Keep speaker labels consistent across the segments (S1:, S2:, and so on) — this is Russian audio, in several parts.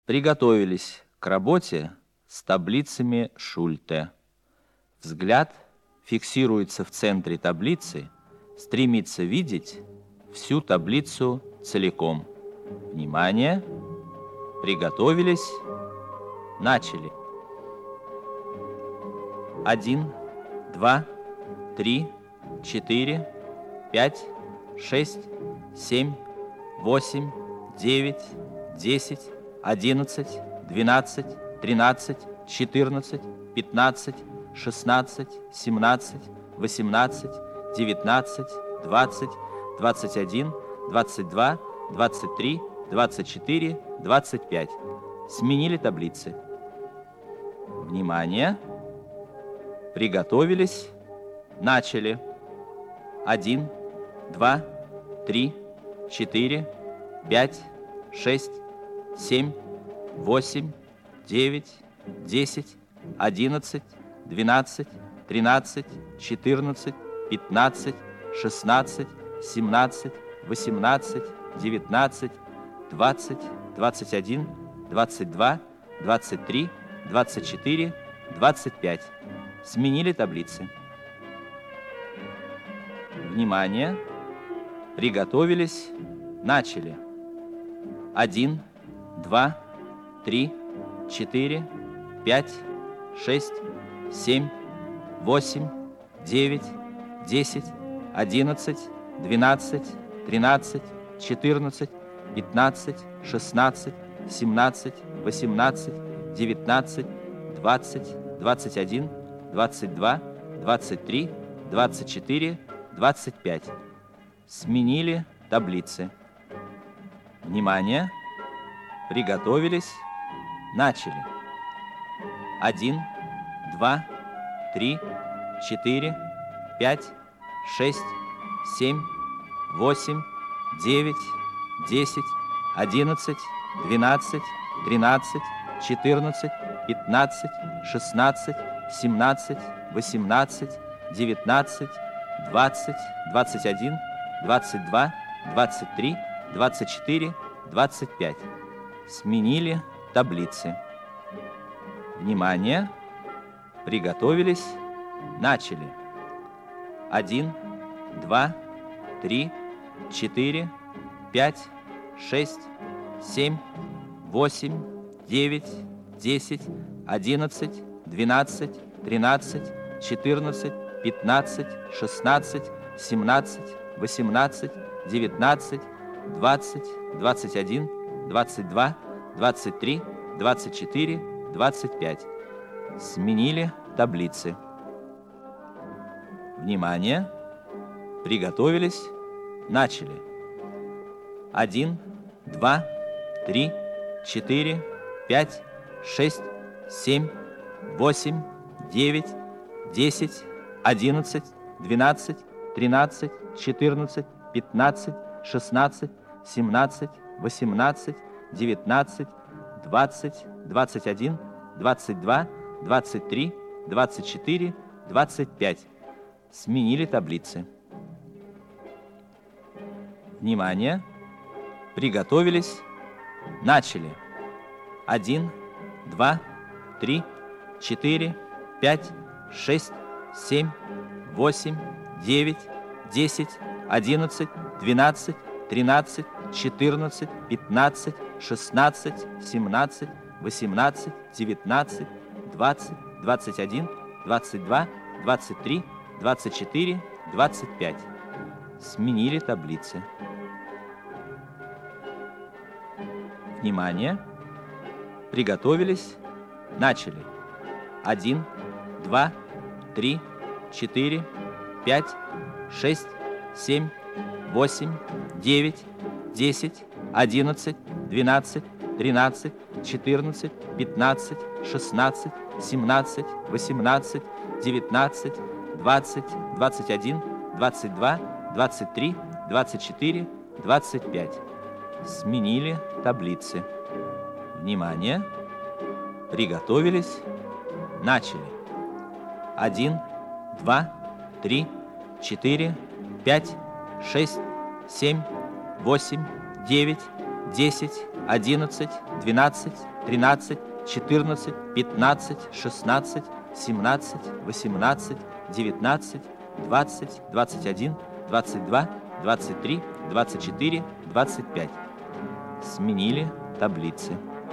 S1: Приготовились к работе с таблицами Шульте. Взгляд фиксируется в центре таблицы, стремится видеть всю таблицу целиком. Внимание! Приготовились. Начали. 1, 2, 3, 4, 5, 6, 7, 8, 9, 10, 11, 12, 13, 14, 15, 16, 17, 18, 19, 20, 21, 22, 23, 24, 25. Сменили таблицы. Внимание! Приготовились. Начали. 1, 2, 3, 4, 5, 6, 7, 8, 9, 10, 11, 12, 13, 14, 15, 16, 17, 18, 19, 20, 21, 22, 23, 24, 25. Сменили таблицы. Внимание! Приготовились. Начали. 1, 2, 3, 4, 5, 6, 7, 8, 9, 10, 11, 12, 13, 14, 15, 16, 17, 18, 19, 20, 21, 22, 23, 24, 25. Сменили таблицы. Внимание! Приготовились. Начали. 1, 2, 3, 4, 5, 6, 7, 8, 9, 10, 11, 12, 13, 14, 15, 16, 17, 18, 19, 20, 21, 22, 23, 24, 25. Сменили таблицы. Внимание! Приготовились. Начали. 1, 2, 3, 4, 5, 6, 7, 8, 9, 10, 11, 12, 13, 14, 15, 16, 17, 18, 19, 20, 21, 22, 23, 24, 25. Сменили таблицы. Внимание! Приготовились. Начали. 1, 2, 3, 4, 5, 6, 7, 8, 9, 10, 11, 12, 13, 14, 15, 16, 17, 18, 19, 20, 21, 22, 23, 24, 25. Сменили таблицы. Внимание! Приготовились. Начали. 1, 2, 3, 4, 5, 6, 7, 8, 9, 10, 11, 12, 13, 14, 15, 16, 17, 18, 19, 20, 21, 22, 23, 24, 25. Сменили таблицы. Внимание! Приготовились. Начали. 1, 2, 3, 4, 5, 6, 7, 8, 9, 10, 11, 12, 13, 14, 15, 16, 17, 18, 19, 20, 21, 22, 23, 24, 25. Сменили таблицы. Внимание! Приготовились. Начали. 1, 2, 3, 4, 5, 6, 7, 8, 9, 10, 11, 12, 13, 14, 15, 16, 17, 18, 19, 20, 21, 22, 23, 24, 25. Сменили таблицы.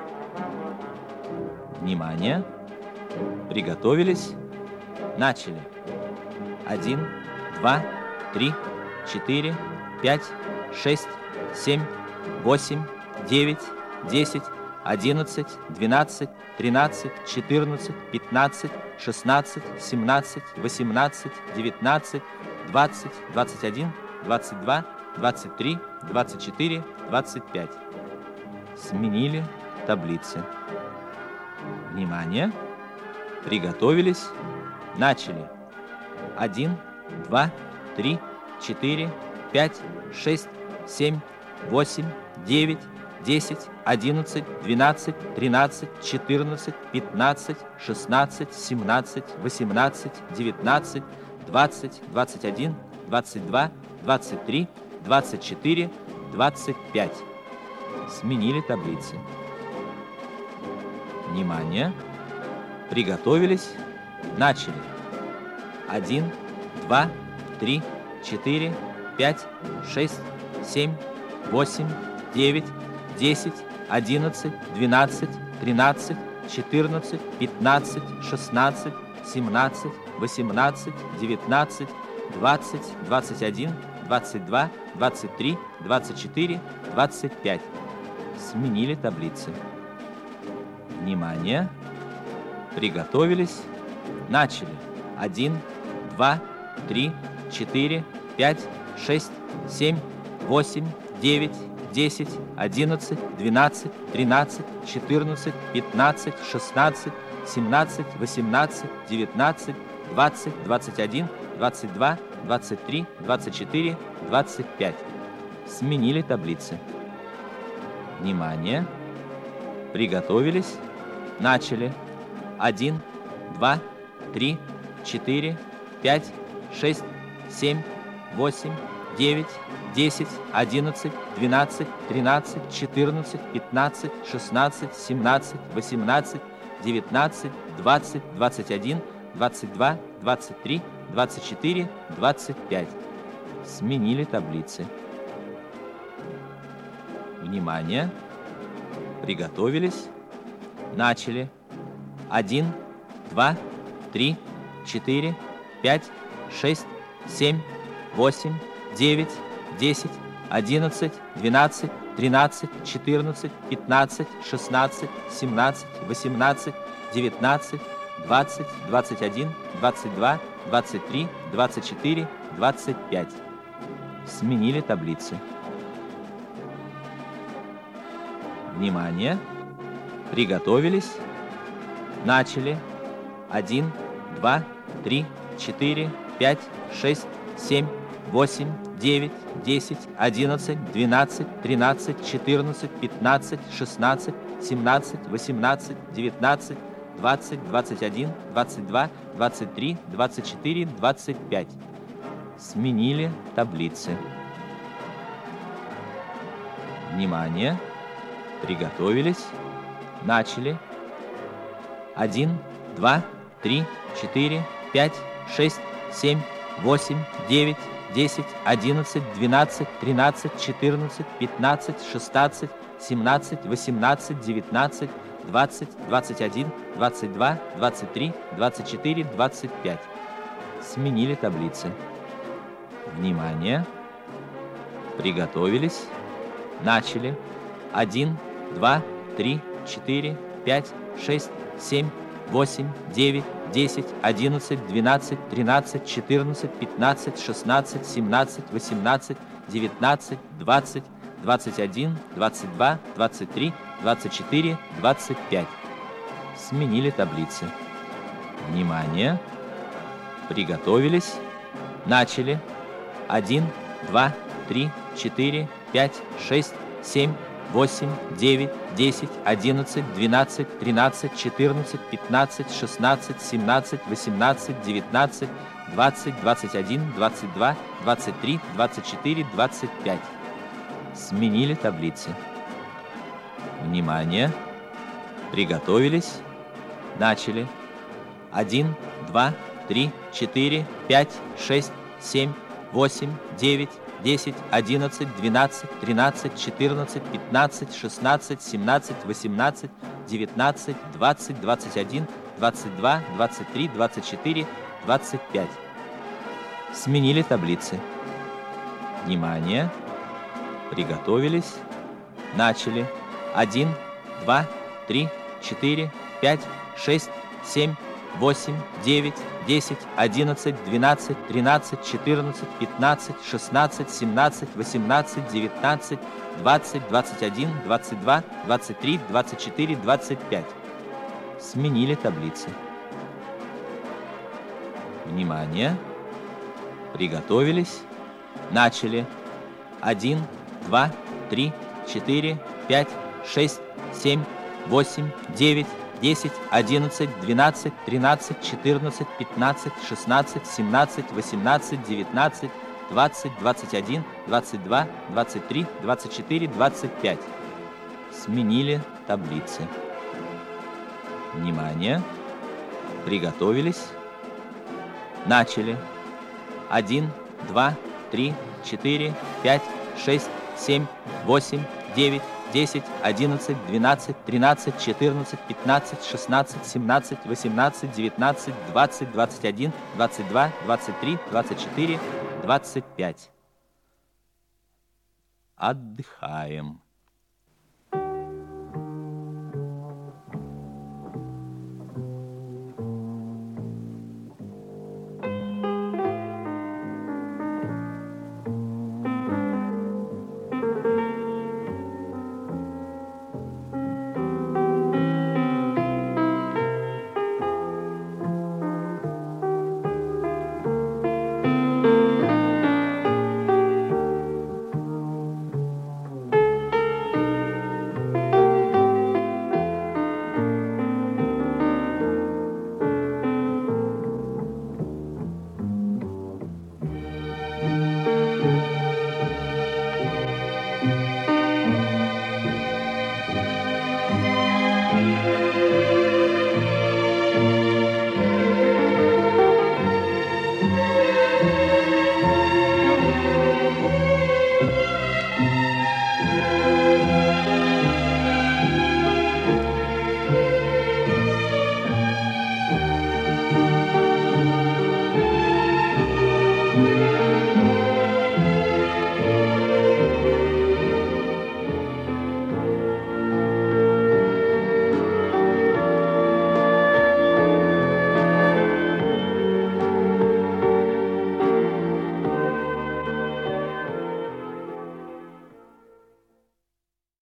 S1: Внимание! Приготовились. Начали. 1, 2, 3, 4, 5, 6, 7, 8, 9, 10, 11, 12, 13, 14, 15, 16, 17, 18, 19, 20, 21, 22, 23, 24, 25. Сменили таблицы. Внимание! Приготовились. Начали. 1, 2, 3, 4, 5, 6, 7, 8, 9, 10, 11, 12, 13, 14, 15, 16, 17, 18, 19, 20, 21, 22, 23, 24, 25. Сменили таблицы. Внимание! Приготовились. Начали. 1, 2, 3, 4, 5, 6, 7, 8, 9, 10, 11, 12, 13, 14, 15, 16, 17, 18, 19, 20, 21, 22, 23, 24, 25. Сменили таблицы. Внимание! Приготовились. Начали. 1, 2, 3, 4, 5, 6, 7, 8, 9, 10, 11, 12, 13, 14, 15, 16, 17, 18, 19, 20, 21, 22, 23, 24, 25. Сменили таблицы. Внимание! Приготовились. Начали. 1, 2, 3, 4, 5, 6, 7, 8, 9, 10, 11, 12, 13, 14, 15, 16, 17, 18, 19, 20, 21, 22, 23, 24, 25. Сменили таблицы. Внимание! Приготовились. Начали. 1, 2, 3, 4, 5, 6, 7, 8, 9, 10, 11, 12, 13, 14, 15, 16, 17, 18, 19, 20, 21, 22, 23, 24, 25. Сменили таблицы. Внимание! Приготовились. Начали. 1, 2, 3, 4, 5, 6, 7, 8, 9, 10, 11, 12, 13, 14, 15, 16, 17, 18, 19, 20, 21, 22, 23, 24, 25. Сменили таблицы. Внимание! Приготовились. Начали. 1, 2, 3, 4, 5, 6, 7, 8, 9, 10, 11, 12, 13, 14, 15, 16, 17, 18, 19, 20, 21, 22, 23, 24, 25. Сменили таблицы. Внимание! Приготовились. Начали. 1, 2, 3, 4, 5, 6, 7, 8, 9, 10, 11, 12, 13, 14, 15, 16, 17, 18, 19, 20, 21, 22, 23, 24, 25. Сменили таблицы. Внимание! Приготовились. Начали. 1, 2, 3, 4, 5, 6, 7, 8, 9, 10, 11, 12, 13, 14, 15, 16, 17, 18, 19, 20, 21, 22, 23, 24, 25. Сменили таблицы. Внимание! Приготовились. Начали. 1, 2, 3, 4, 5, 6, 7, 8, 9, 10, 11, 12, 13, 14, 15, 16, 17, 18, 19, 20, 21, 22, 23, 24, 25. Сменили таблицы. Внимание! Приготовились. Начали. 1, 2, 3, 4, 5, 6, 7, 8, 9, 10, 11, 12, 13, 14, 15, 16, 17, 18, 19, 20, 21, 22, 23, 24, 25. Сменили таблицы. Внимание! Приготовились. Начали. 1, 2, 3, 4, 5, 6, 7, 8, 9, 10, 11, 12, 13, 14, 15, 16, 17, 18, 19, 20, 21, 22, 23, 24, 25. Сменили таблицы. Внимание! Приготовились. Начали. 1, 2, 3, 4, 5, 6, 7, 8, 9, 10, 11, 12, 13, 14, 15, 16, 17, 18, 19, 20, 21, 22, 23, 24, 25. Отдыхаем.